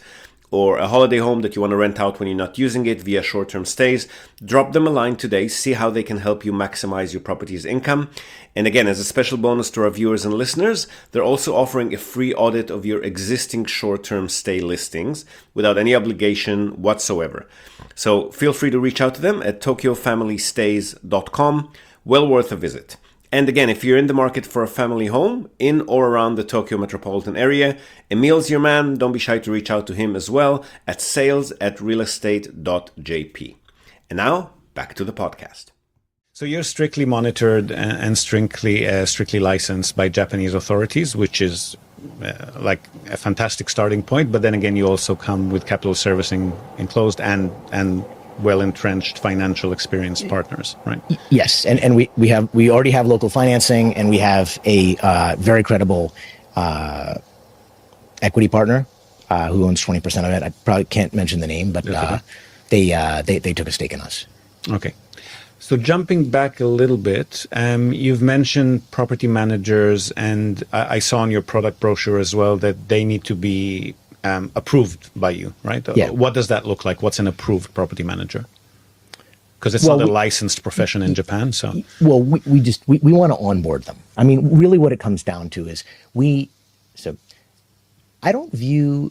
or a holiday home that you want to rent out when you're not using it via short-term stays, drop them a line today, see how they can help you maximize your property's income. And again, as a special bonus to our viewers and listeners, they're also offering a free audit of your existing short-term stay listings without any obligation whatsoever. So feel free to reach out to them at tokyo family stays dot com. Well worth a visit. And again, if you're in the market for a family home in or around the Tokyo metropolitan area, Emil's your man. Don't be shy to reach out to him as well at sales at realestate dot j p. And now, back to the podcast. So you're strictly monitored and and strictly uh, strictly licensed by Japanese authorities, which is uh, like a fantastic starting point. But then again, you also come with capital servicing enclosed and and well-entrenched financial experienced partners, right? Yes, and, and we, we have we already have local financing, and we have a uh, very credible uh, equity partner uh, who owns twenty percent of it. I probably can't mention the name, but uh, they, uh, they they took a stake in us. Okay. So jumping back a little bit, um, you've mentioned property managers, and I, I saw on your product brochure as well that they need to be Um, approved by you, right? Yeah. What does that look like? What's an approved property manager? Because it's Well, not a we- licensed profession in Japan, so Well, we, we just we, we want to onboard them. I mean, really, what it comes down to is we. So, I don't view.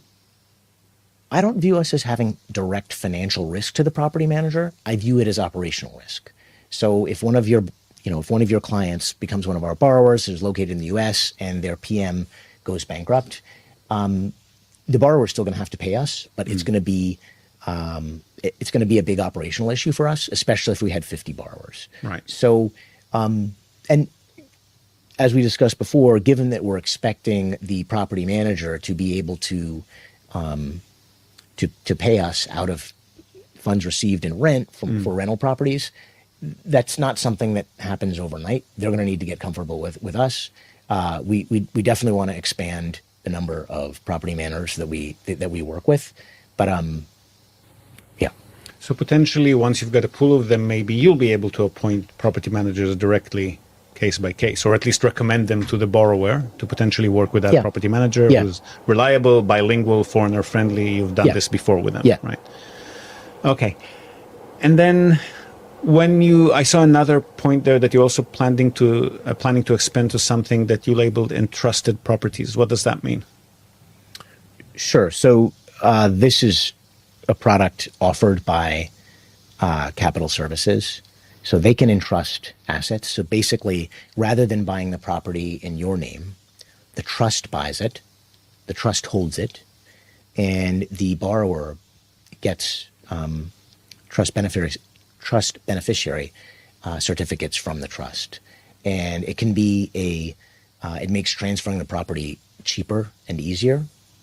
I don't view us as having direct financial risk to the property manager. I view it as operational risk. So, if one of your, you know, if one of your clients becomes one of our borrowers who's located in the U S and their P M goes bankrupt, um, the borrower is still going to have to pay us, but it's going to be um, it, it's going to be a big operational issue for us, especially if we had fifty borrowers. Right. So, um, and as we discussed before, given that we're expecting the property manager to be able to um, to to pay us out of funds received in rent from, for rental properties, that's not something that happens overnight. They're going to need to get comfortable with with us. Uh, we, we we definitely want to expand the number of property managers that we that we work with, but um, yeah. so potentially once you've got a pool of them, maybe you'll be able to appoint property managers directly, case by case, or at least recommend them to the borrower to potentially work with that Yeah. property manager Yeah. who's reliable, bilingual, foreigner friendly. You've done Yeah. this before with them, Yeah. right? Okay, and then. When you, I saw another point there that you're also planning to uh, planning to expand to something that you labeled entrusted properties. What does that mean? Sure. So uh, this is a product offered by uh, Capital Services. So they can entrust assets. So basically, rather than buying the property in your name, the trust buys it, the trust holds it, and the borrower gets um, trust beneficiaries, trust beneficiary uh, certificates from the trust. And it can be a, uh, it makes transferring the property cheaper and easier.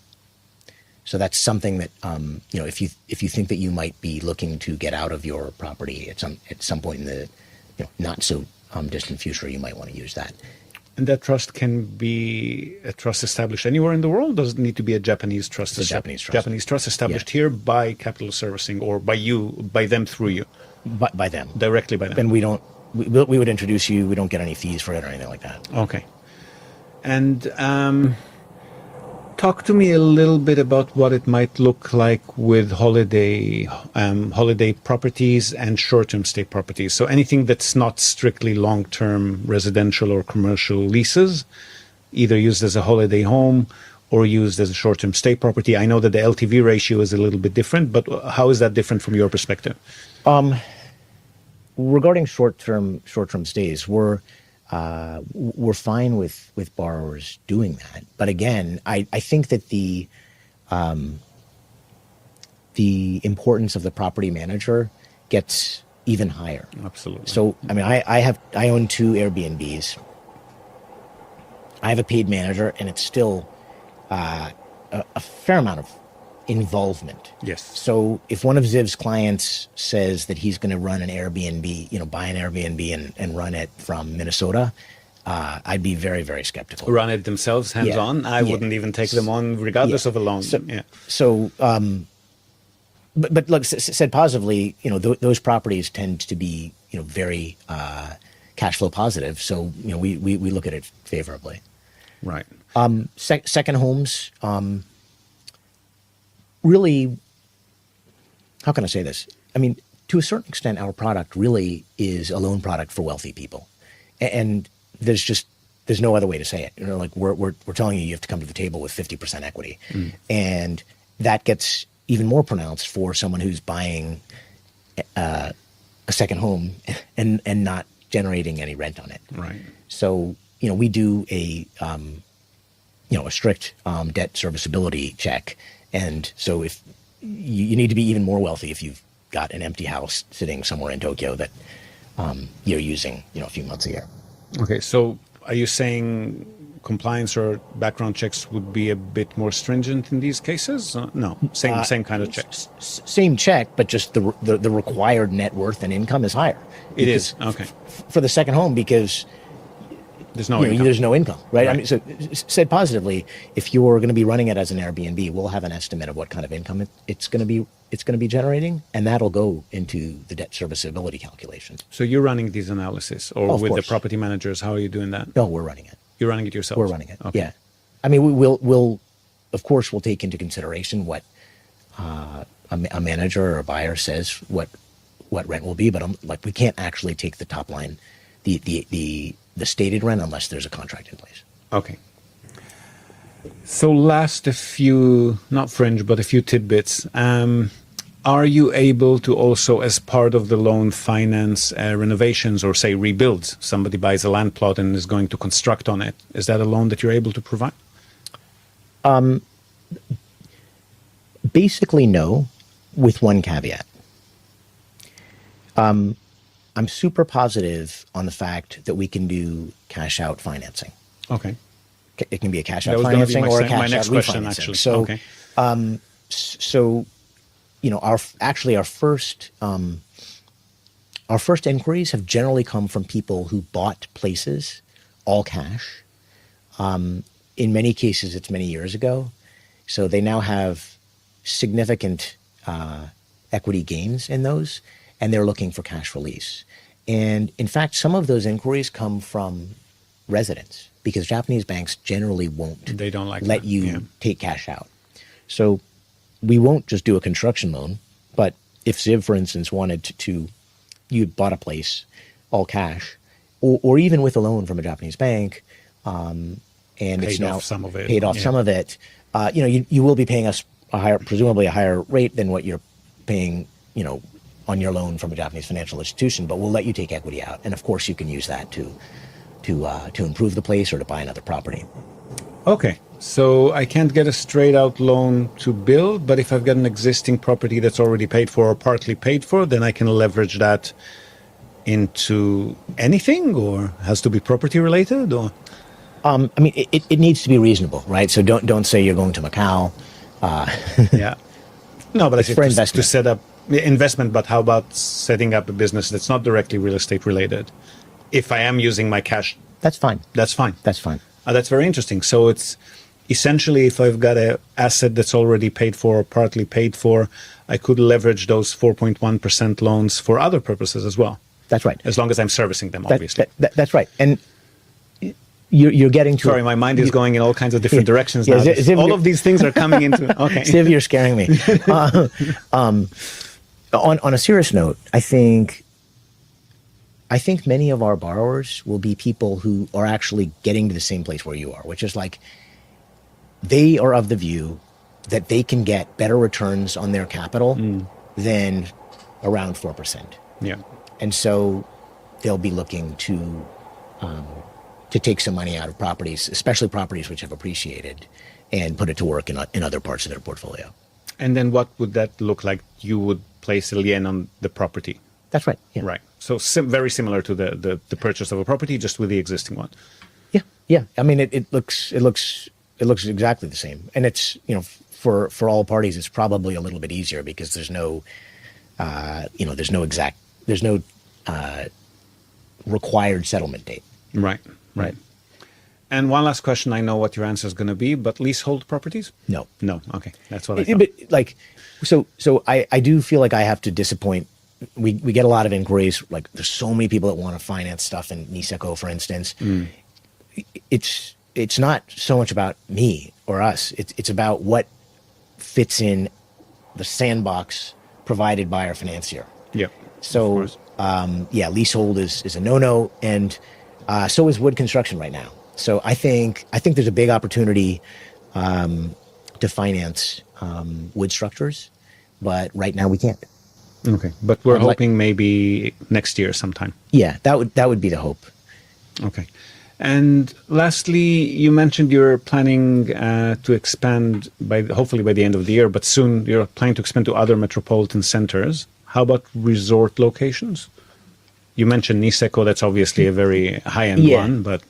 So that's something that, um, you know, if you if you think that you might be looking to get out of your property at some at some point in the, you know, not so um, distant future, you might want to use that. And that trust can be a trust established anywhere in the world? Does it need to be a Japanese trust? It's a Japanese trust. Japanese trust established Yeah. here by Capital Servicing or by you, by them through you, By, by them. directly by them. And we don't, we, we'll- we would introduce you. We don't get any fees for it or anything like that. Okay. And um, talk to me a little bit about what it might look like with holiday um, holiday properties and short-term stay properties. So anything that's not strictly long-term residential or commercial leases, either used as a holiday home or used as a short-term stay property. I know that the L T V ratio is a little bit different, but how is that different from your perspective? Regarding short-term short-term stays, we're uh, we're fine with with borrowers doing that. But again, I, I think that the um, the importance of the property manager gets even higher. Absolutely. So I mean, I, I have I own two Airbnbs. I have a paid manager, and it's still uh, a, a fair amount of involvement. Yes. So if one of Ziv's clients says that he's going to run an Airbnb, you know, buy an Airbnb and, and run it from Minnesota, uh, I'd be very, very skeptical. Run it themselves, hands-on. I Yeah. wouldn't even take them on regardless Yeah. of a loan. So, yeah. so um, but, but look, s- s- said positively, you know, th- those properties tend to be, you know, very uh, cash flow positive. So, you know, we, we, we look at it favorably. Right. Um, sec- second homes, um, really, how can I say this? I mean, to a certain extent, our product really is a loan product for wealthy people. A- And there's just, there's no other way to say it. You know, like we're, we're, we're telling you, you have to come to the table with fifty percent equity. And that gets even more pronounced for someone who's buying uh, a second home and, and not generating any rent on it. Right. So, you know, we do a, um, you know, a strict um, debt serviceability check. And so if you, you need to be even more wealthy if you've got an empty house sitting somewhere in Tokyo that um, you're using, you know, a few months a year. Okay. So are you saying compliance or background checks would be a bit more stringent in these cases? Uh, no, same same kind of checks. S- same check, but just the, the the required net worth and income is higher. It is Because- okay. for the second home because There's no you know, income. there's no income, right? I Right. mean, so s- said positively, if you're going to be running it as an Airbnb, we'll have an estimate of what kind of income it, it's going to be it's going to be generating, and that'll go into the debt serviceability calculation. So you're running these analysis, or Of with course. the property managers? How are you doing that? No, we're running it. You're running it yourself. We're running it. Okay. Yeah, I mean, we will we'll of course we'll take into consideration what uh, a, ma- a manager or a buyer says what what rent will be, but um like we can't actually take the top line, the the the the stated rent unless there's a contract in place. Okay. So last a few, not fringe, but a few tidbits. Um, are you able to also, as part of the loan, finance uh, renovations or say rebuilds? Somebody buys a land plot and is going to construct on it. Is that a loan that you're able to provide? Basically, no, with one caveat. Um, I'm super positive on the fact that we can do cash out financing. Okay. Ca- It can be a cash That out was gonna be financing my or a se- my cash next out question, refinancing. actually. So, Okay. s- so, you know, our actually our first um, our first inquiries have generally come from people who bought places all cash. Um, in many cases, it's many years ago, so they now have significant uh, equity gains in those, and they're looking for cash release. And in fact, some of those inquiries come from residents because Japanese banks generally won't They don't like let that, you yeah. take cash out. So we won't just do a construction loan, but if Ziv, for instance, wanted to, to you bought a place all cash, or, or even with a loan from a Japanese bank, um, and it's Paid now off some of it, paid off yeah. some of it, uh, you know, you, you will be paying us a higher, presumably a higher rate than what you're paying, you know, on your loan from a Japanese financial institution. But we'll let you take equity out, and of course, you can use that to to uh, to improve the place or to buy another property. Okay. So I can't get a straight out loan to build, but if I've got an existing property that's already paid for or partly paid for, then I can leverage that into anything, or has to be property related, or Um, I mean, it, it- it needs to be reasonable, right? So don't don't say you're going to Macau. yeah. No, but I It's think for to, investment. to set up investment, but how about setting up a business that's not directly real estate related? If I am using my cash, That's fine. that's fine. That's fine. Uh, that's very interesting. So it's essentially if I've got a asset that's already paid for or partly paid for, I could leverage those four point one percent loans for other purposes as well, That's right. as long as I'm servicing them, That- obviously. that- that- that's right. And you're, you're getting to Sorry, my mind is going in all kinds of different Yeah. directions Yeah, now. Ziv- Ziv- all of these things are coming into okay. Steve, you're scaring me. Uh, um, on on a serious note, I think I think many of our borrowers will be people who are actually getting to the same place where you are, which is like they are of the view that they can get better returns on their capital than around four percent, Yeah. and so they'll be looking to um, to take some money out of properties, especially properties which have appreciated, and put it to work in o- in other parts of their portfolio. And then what would that look like? You would place a lien on the property. That's right. Yeah. Right. So sim- very similar to the, the, the purchase of a property, just with the existing one. Yeah. Yeah. I mean, it, it looks it looks it looks exactly the same, and it's you know for for all parties, it's probably a little bit easier because there's no uh, you know there's no exact there's no uh, required settlement date. Right. Right. And one last question. I know what your answer is going to be, but leasehold properties? No. No. Okay. That's what I It- thought. but like so so I, I do feel like I have to disappoint we, we get a lot of inquiries like there's so many people that want to finance stuff in Niseko, for instance. It's it's not so much about me or us. It's it's about what fits in the sandbox provided by our financier. Yeah. So, um, yeah, leasehold is, is a no-no, and uh, so is wood construction right now. So I think I think there's a big opportunity um, to finance um, wood structures, but right now we can't. Okay, but we're I'd like- hoping maybe next year sometime. Yeah, that would that would be the hope. Okay. And lastly, you mentioned you're planning uh, to expand by hopefully by the end of the year, but soon you're planning to expand to other metropolitan centers. How about resort locations? You mentioned Niseko. That's obviously a very high-end Yeah. one, but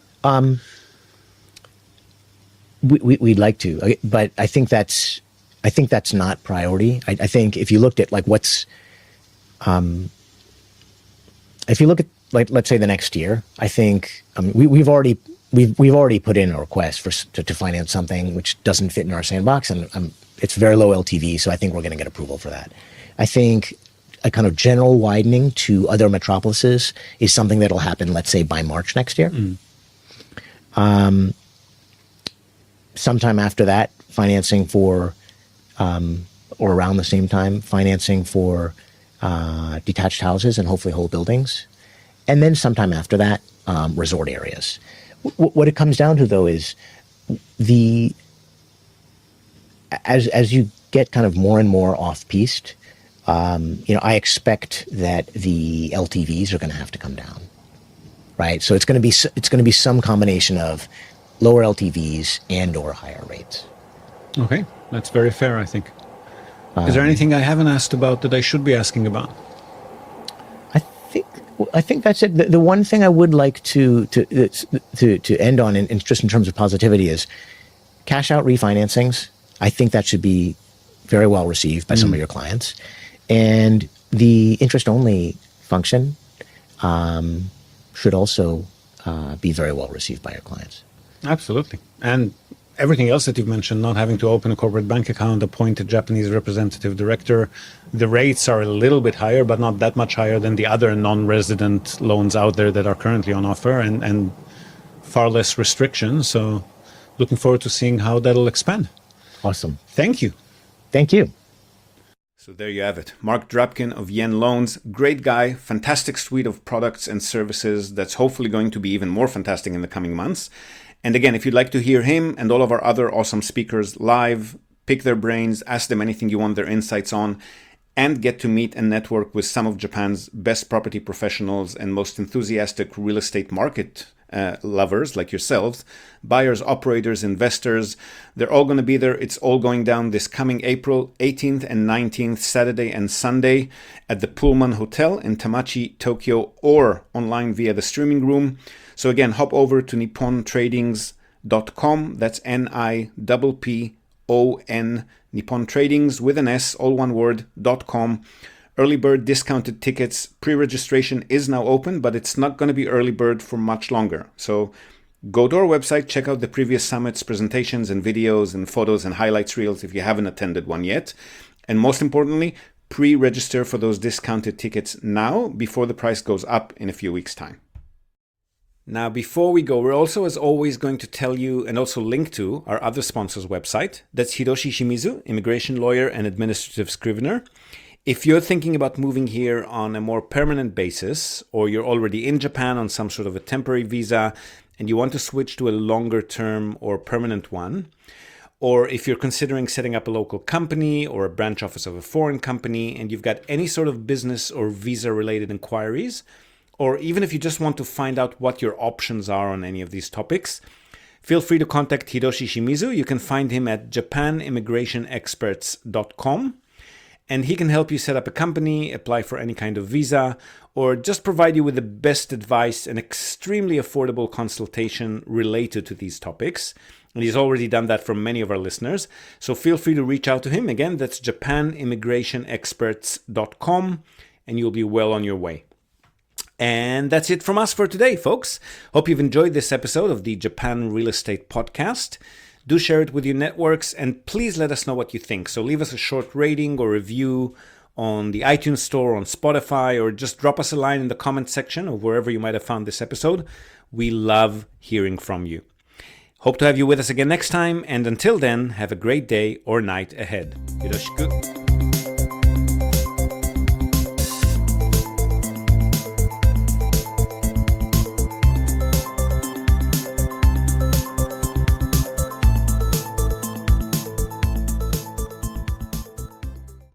We, we, we'd like to, uh, but I think that's I think that's not priority. I, I think if you looked at like what's, um, if you look at like let's say the next year, I think um, we we've already we've we've already put in a request for s- to, to finance something which doesn't fit in our sandbox, and um, it's very low L T V, so I think we're going to get approval for that. I think a kind of general widening to other metropolises is something that'll happen, let's say by March next year. Um, sometime after that, financing for, um, or around the same time, financing for uh, detached houses and hopefully whole buildings. And then sometime after that, um, resort areas. W- what it comes down to, though, is the as as you get kind of more and more off-piste, um, you know, I expect that the L T Vs are going to have to come down, right? So it's going to be s- it's going to be some combination of lower L T Vs and or higher rates. okay, that's very fair, I think. Is there anything I haven't asked about that I should be asking about? I think I think that's it. The, the one thing I would like to to to to end on, in, in just in terms of positivity, is cash out refinancings. I think that should be very well received by some of your clients, and the interest only function um, should also uh, be very well received by your clients. Absolutely. And everything else that you've mentioned, not having to open a corporate bank account, appoint a Japanese representative director, the rates are a little bit higher, but not that much higher than the other non-resident loans out there that are currently on offer, and, and far less restrictions. So looking forward to seeing how that'll expand. Awesome. Thank you. Thank you. So there you have it. Mark Drapkin of Yen Loans. Great guy, fantastic suite of products and services that's hopefully going to be even more fantastic in the coming months. And again, if you'd like to hear him and all of our other awesome speakers live, pick their brains, ask them anything you want their insights on, and get to meet and network with some of Japan's best property professionals and most enthusiastic real estate market uh, lovers like yourselves, buyers, operators, investors, they're all going to be there. It's all going down this coming April eighteenth and nineteenth, Saturday and Sunday at the Pullman Hotel in Tamachi, Tokyo, or online via the streaming room. So again, hop over to nippon tradings dot com. That's N I P P O N, Nippon Tradings with an S, all one word, dot com. Early bird discounted tickets. Pre-registration is now open, but it's not going to be early bird for much longer. So go to our website, check out the previous summits, presentations and videos and photos and highlights reels if you haven't attended one yet. And most importantly, pre-register for those discounted tickets now before the price goes up in a few weeks' time. Now, before we go, we're also, as always, going to tell you and also link to our other sponsor's website. That's Hiroshi Shimizu, immigration lawyer and administrative scrivener. If you're thinking about moving here on a more permanent basis, or you're already in Japan on some sort of a temporary visa and you want to switch to a longer term or permanent one, or if you're considering setting up a local company or a branch office of a foreign company and you've got any sort of business or visa related inquiries, or even if you just want to find out what your options are on any of these topics, feel free to contact Hiroshi Shimizu. You can find him at japan immigration experts dot com, and he can help you set up a company, apply for any kind of visa, or just provide you with the best advice and extremely affordable consultation related to these topics. And he's already done that for many of our listeners. So feel free to reach out to him. Again, that's japan immigration experts dot com, and you'll be well on your way. And that's it from us for today, folks. Hope you've enjoyed this episode of the Japan Real Estate Podcast. Do share it with your networks, and please let us know what you think. So leave us a short rating or review on the iTunes Store, on Spotify, or just drop us a line in the comment section or wherever you might have found this episode. We love hearing from you. Hope to have you with us again next time, and until then, have a great day or night ahead. Yoroshiku.